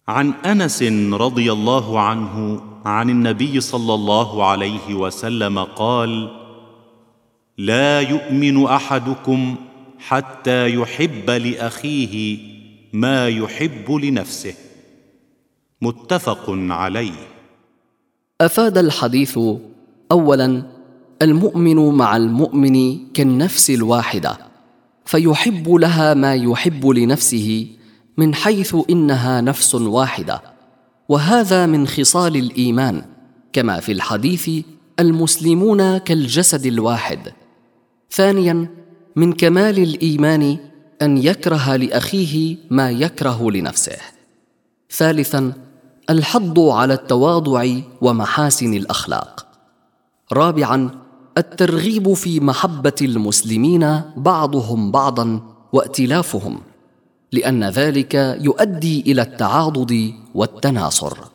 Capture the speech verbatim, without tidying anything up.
عن أنس رضي الله عنه عن النبي صلى الله عليه وسلم قال: لا يؤمن أحدكم حتى يحب لأخيه ما يحب لنفسه. متفق عليه. أفاد الحديث: أولاً، المؤمن مع المؤمن كالنفس الواحدة، فيحب لها ما يحب لنفسه من حيث إنها نفس واحدة، وهذا من خصال الإيمان، كما في الحديث: المسلمون كالجسد الواحد. ثانياً، من كمال الإيمان أن يكره لأخيه ما يكره لنفسه. ثالثاً، الحض على التواضع ومحاسن الأخلاق. رابعاً، الترغيب في محبة المسلمين بعضهم بعضاً وائتلافهم، لأن ذلك يؤدي إلى التعاضد والتناصر.